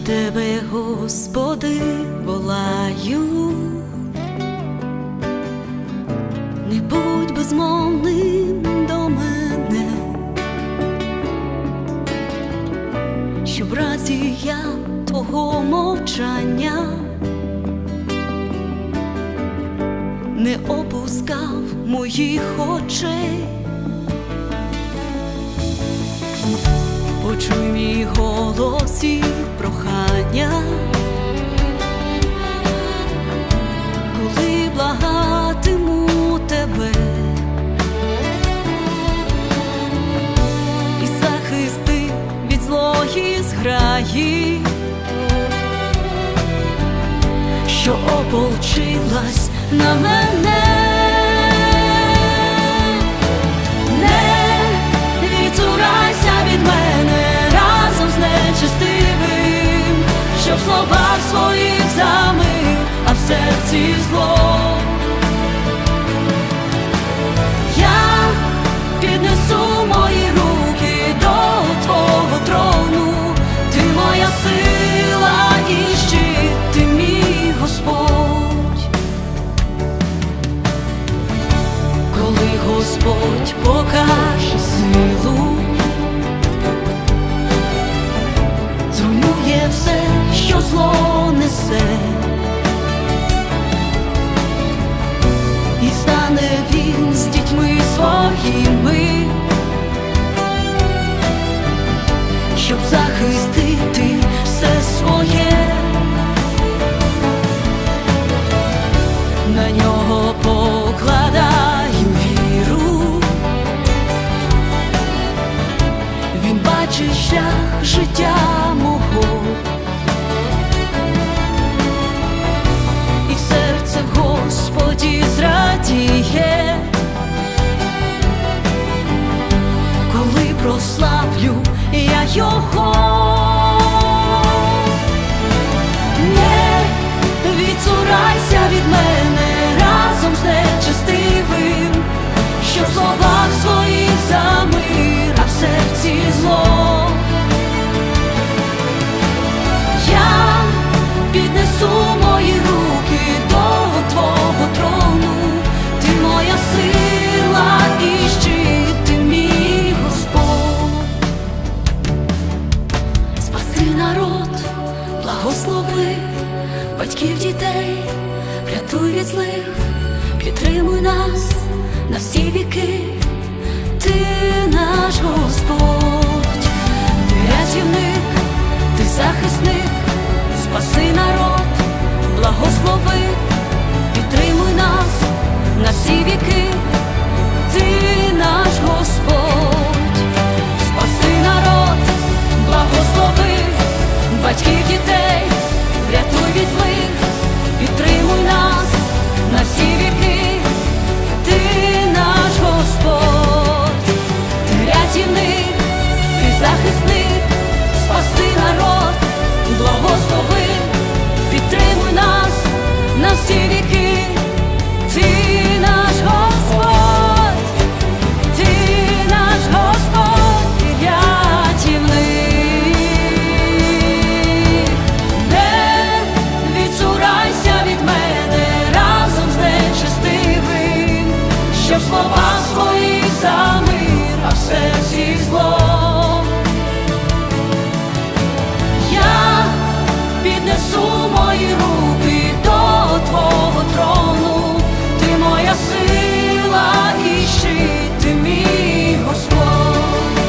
Тебе, Господи, волаю, не будь безмовним до мене, щоб в разі я твого мовчання не опускав моїх очей. Почуй мій голос і прохання, коли благатиму тебе, і захисти від злої зграї, що ополчилась на мене. Що в словах своїх замив, а в серці зло. Я піднесу мої руки до твого трону. Ти моя сила і щит, ти мій Господь. Коли Господь покаже силу, зруйнує все, що зло несе, і стане він з дітьми своїми, щоб захистити все своє. На нього покладаю віру, він бачить шлях життя мого, і серце в Господі зрадіє, коли прославлю я його. Не відцурайся від мене разом з нечестивим, що в словах своїх за мир, а в серці зло. Я піднесу мої руки до твого трону. Ти моя сила і щит, ти мій Господь. Спаси народ, благослови батьків, дітей, врятуй від злих, підтримуй нас на всі віки. Ти наш Господь, ти рятівник, ти захисник. Спаси народ, благослови, підтримуй нас на всі віки. Ти наш Господь. Спаси народ, благослови батьків, дітей, врятуй від злих, підтримуй нас на всі віки. Ти наш Господь, ти рятівник, ти захисник. Спаси народ, благослови, підтримуй нас на всі віки. Ти наш Господь, ти наш Господь, і рятівник. Не відцурайся від мене разом з нечестивим, що в словах своїх за мир, а в серці зло. Піднесу мої руки до твого трону. Ти моя сила і щит, ти мій Господь.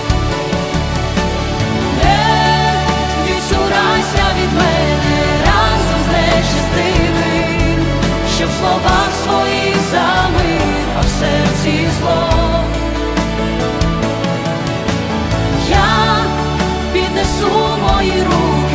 Не відцурайся від мене разом з нечестивим, що в словах своїх за мир, а в серці зло. Я піднесу мої руки